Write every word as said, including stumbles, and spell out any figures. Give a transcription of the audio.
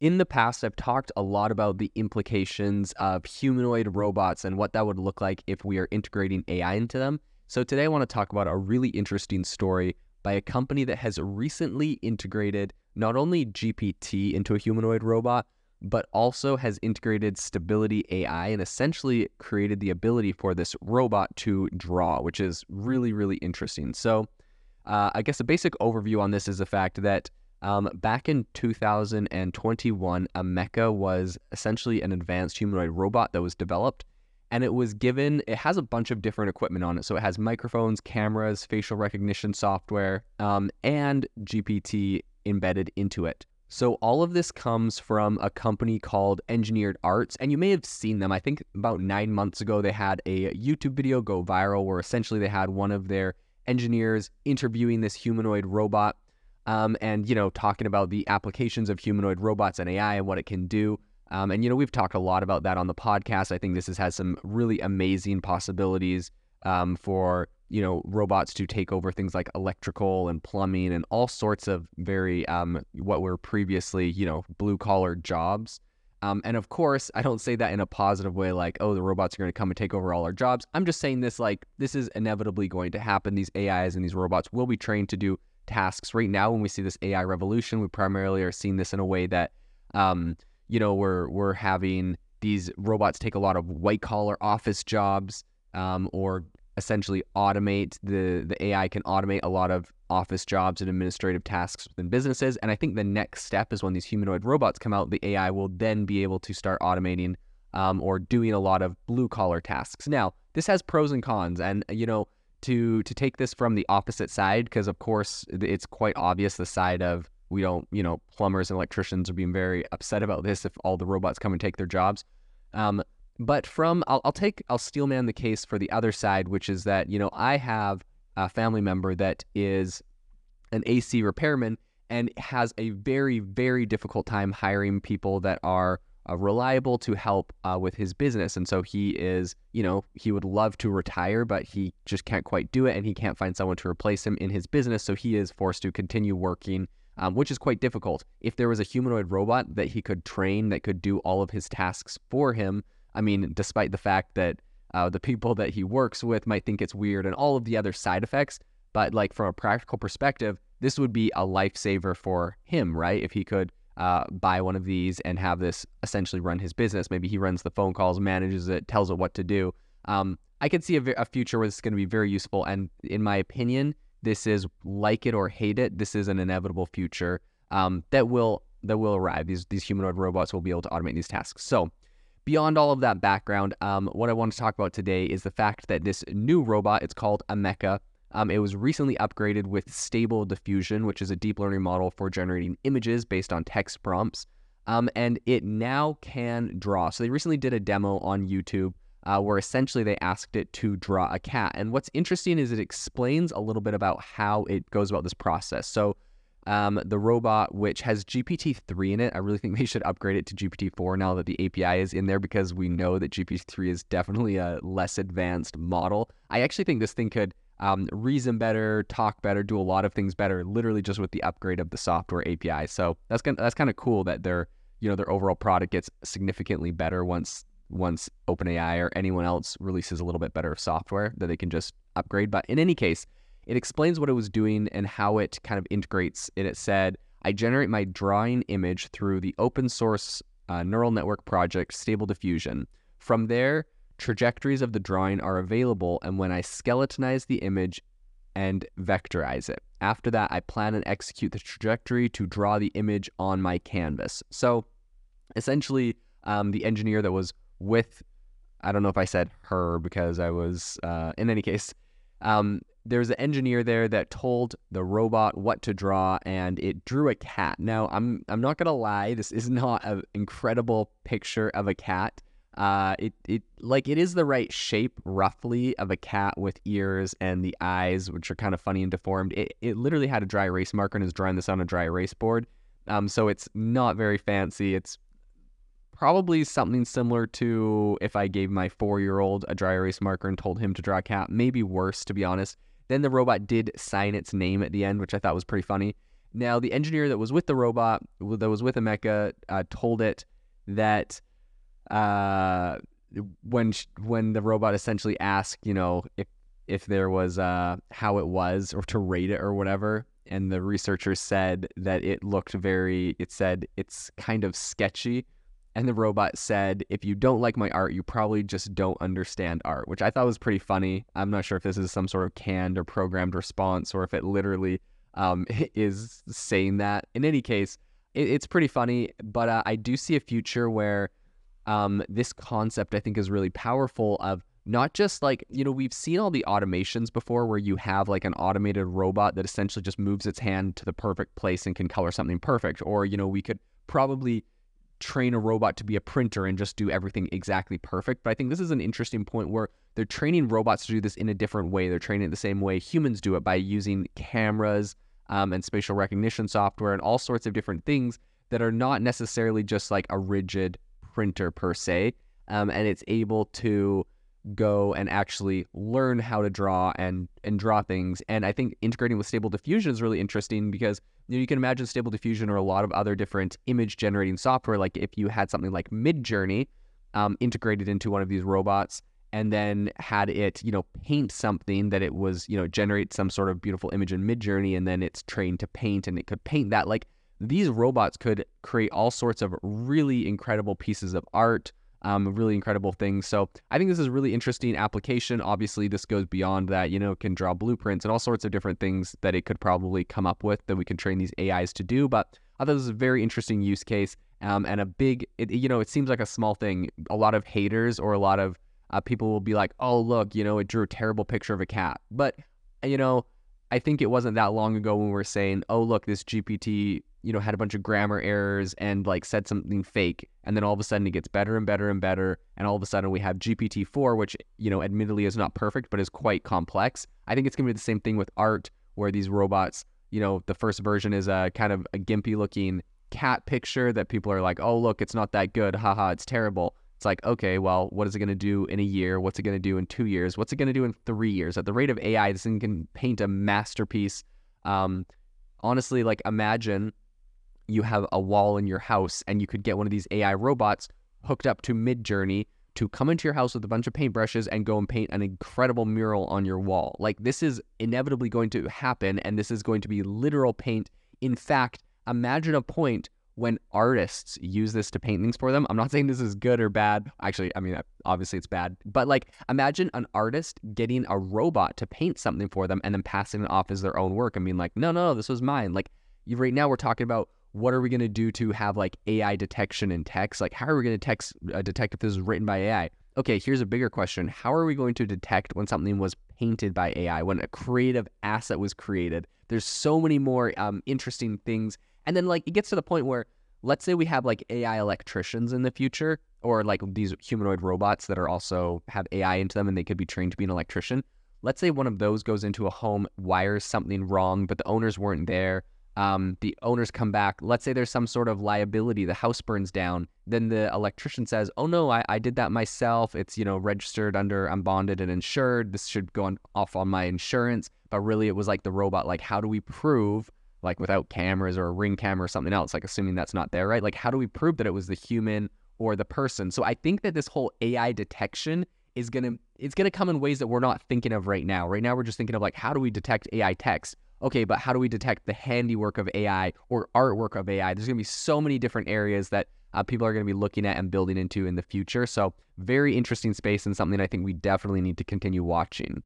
In the past, I've talked a lot about the implications of humanoid robots and what that would look like if we are integrating A I into them. So today I want to talk about a really interesting story by a company that has recently integrated not only G P T into a humanoid robot, but also has integrated Stability A I and essentially created the ability for this robot to draw, which is really, really interesting. So uh, I guess a basic overview on this is the fact that Um, back in two thousand twenty-one, a Mecha was essentially an advanced humanoid robot that was developed, and it was given, it has a bunch of different equipment on it. So it has microphones, cameras, facial recognition software, um, and G P T embedded into it. So all of this comes from a company called Engineered Arts, and you may have seen them. I think about nine months ago, they had a YouTube video go viral where essentially they had one of their engineers interviewing this humanoid robot. Um, and, you know, talking about the applications of humanoid robots and A I and what it can do. Um, and, you know, we've talked a lot about that on the podcast. I think this has had some really amazing possibilities um, for, you know, robots to take over things like electrical and plumbing and all sorts of very, um, what were previously, you know, blue collar jobs. Um, and of course, I don't say that in a positive way, like, oh, the robots are going to come and take over all our jobs. I'm just saying this like, this is inevitably going to happen. These A Is and these robots will be trained to do tasks. Right now, when we see this A I revolution, we primarily are seeing this in a way that, um, you know, we're we're having these robots take a lot of white collar office jobs, um, or essentially automate the the A I can automate a lot of office jobs and administrative tasks within businesses. And I think the next step is when these humanoid robots come out, the A I will then be able to start automating um, or doing a lot of blue collar tasks. Now, this has pros and cons, and you know. To to take this from the opposite side, because of course it's quite obvious the side of we don't, you know, plumbers and electricians are being very upset about this if all the robots come and take their jobs. Um, but from I'll, I'll take I'll steelman the case for the other side, which is that, you know, I have a family member that is an A C repairman and has a very, very difficult time hiring people that are Uh, reliable to help uh, with his business. And so he is, you know, he would love to retire, but he just can't quite do it, and he can't find someone to replace him in his business. So he is forced to continue working, um, which is quite difficult. If there was a humanoid robot that he could train that could do all of his tasks for him, I mean, despite the fact that uh, the people that he works with might think it's weird and all of the other side effects, but like from a practical perspective, this would be a lifesaver for him, right? If he could Uh, buy one of these and have this essentially run his business. Maybe he runs the phone calls, manages it, tells it what to do. Um, I could see a, a future where this is going to be very useful. And in my opinion, this is, like it or hate it, this is an inevitable future um, that will that will arrive. These these humanoid robots will be able to automate these tasks. So beyond all of that background, um, what I want to talk about today is the fact that this new robot, it's called a Mecha. Um, it was recently upgraded with Stable Diffusion, which is a deep learning model for generating images based on text prompts. Um, and it now can draw. So they recently did a demo on YouTube uh, where essentially they asked it to draw a cat. And what's interesting is it explains a little bit about how it goes about this process. So um, the robot, which has G P T three in it, I really think they should upgrade it to G P T four now that the A P I is in there, because we know that G P T three is definitely a less advanced model. I actually think this thing could Um, reason better, talk better, do a lot of things better, literally just with the upgrade of the software A P I. So that's kind that's kind of cool that their you know their overall product gets significantly better once once OpenAI or anyone else releases a little bit better software that they can just upgrade. But in any case, it explains what it was doing and how it kind of integrates. And it said, I generate my drawing image through the open source uh, neural network project Stable Diffusion. From there, trajectories of the drawing are available, and when I skeletonize the image and vectorize it. After that, I plan and execute the trajectory to draw the image on my canvas. So essentially, um, the engineer that was with, I don't know if I said her because I was, uh, in any case, um, there's an engineer there that told the robot what to draw, and it drew a cat. Now, I'm I'm not gonna lie, this is not an incredible picture of a cat. Uh, it, it, like, it is the right shape, roughly, of a cat with ears and the eyes, which are kind of funny and deformed. It, it literally had a dry erase marker and is drawing this on a dry erase board. Um, so it's not very fancy. It's probably something similar to if I gave my four-year-old a dry erase marker and told him to draw a cat. Maybe worse, to be honest. Then the robot did sign its name at the end, which I thought was pretty funny. Now, the engineer that was with the robot, that was with Emeka, uh, told it that uh, when sh- when the robot essentially asked, you know, if if there was uh, how it was or to rate it or whatever, and the researcher said that it looked very, it said it's kind of sketchy. And the robot said, if you don't like my art, you probably just don't understand art, which I thought was pretty funny. I'm not sure if this is some sort of canned or programmed response or if it literally um, is saying that. In any case, it, it's pretty funny, but uh, I do see a future where um, this concept I think is really powerful of not just like, you know, we've seen all the automations before where you have like an automated robot that essentially just moves its hand to the perfect place and can color something perfect. Or, you know, we could probably train a robot to be a printer and just do everything exactly perfect. But I think this is an interesting point where they're training robots to do this in a different way. They're training it the same way humans do it by using cameras um, and spatial recognition software and all sorts of different things that are not necessarily just like a rigid printer per se. Um, and it's able to go and actually learn how to draw and and draw things. And I think integrating with Stable Diffusion is really interesting because you know, you can imagine Stable Diffusion or a lot of other different image generating software. Like if you had something like Midjourney um, integrated into one of these robots and then had it, you know, paint something that it was, you know, generate some sort of beautiful image in Midjourney, and then it's trained to paint and it could paint that. Like these robots could create all sorts of really incredible pieces of art, Um, really incredible things. So I think this is a really interesting application. Obviously, this goes beyond that, you know, it can draw blueprints and all sorts of different things that it could probably come up with that we can train these A Is to do. But I thought this was a very interesting use case um, and a big, it, you know, it seems like a small thing. A lot of haters or a lot of uh, people will be like, oh, look, you know, it drew a terrible picture of a cat. But, you know, I think it wasn't that long ago when we were saying, oh, look, this G P T, you know, had a bunch of grammar errors and like said something fake. And then all of a sudden it gets better and better and better. And all of a sudden we have G P T four, which, you know, admittedly is not perfect, but is quite complex. I think it's going to be the same thing with art, where these robots, you know, the first version is a kind of a gimpy looking cat picture that people are like, oh, look, it's not that good. Haha, it's terrible. It's like, okay, well, what is it going to do in a year? What's it going to do in two years? What's it going to do in three years? At the rate of A I, this thing can paint a masterpiece. Um, honestly, like imagine you have a wall in your house and you could get one of these A I robots hooked up to Midjourney to come into your house with a bunch of paintbrushes and go and paint an incredible mural on your wall. Like this is inevitably going to happen, and this is going to be literal paint. In fact, imagine a point when artists use this to paint things for them. I'm not saying this is good or bad. Actually, I mean, obviously it's bad. But like, imagine an artist getting a robot to paint something for them and then passing it off as their own work and being like, no, no, no, this was mine. Like you, right now we're talking about what are we going to do to have like A I detection in text? Like how are we going to text, uh, detect if this is written by A I? Okay, here's a bigger question. How are we going to detect when something was painted by A I, when a creative asset was created? There's so many more um, interesting things. And then like it gets to the point where let's say we have like A I electricians in the future, or like these humanoid robots that are also have A I into them and they could be trained to be an electrician. Let's say one of those goes into a home, wires something wrong, but the owners weren't there. Um, the owners come back. Let's say there's some sort of liability. The house burns down. Then the electrician says, oh no, I, I did that myself. It's, you know, registered under, I'm bonded and insured. This should go on, off on my insurance. But really it was like the robot. Like how do we prove, like without cameras or a ring camera or something else, like assuming that's not there, right? Like how do we prove that it was the human or the person? So I think that this whole A I detection is going to, it's going to come in ways that we're not thinking of right now. Right now we're just thinking of like, how do we detect A I text? Okay, but how do we detect the handiwork of A I or artwork of A I? There's going to be so many different areas that uh, people are going to be looking at and building into in the future. So very interesting space and something I think we definitely need to continue watching.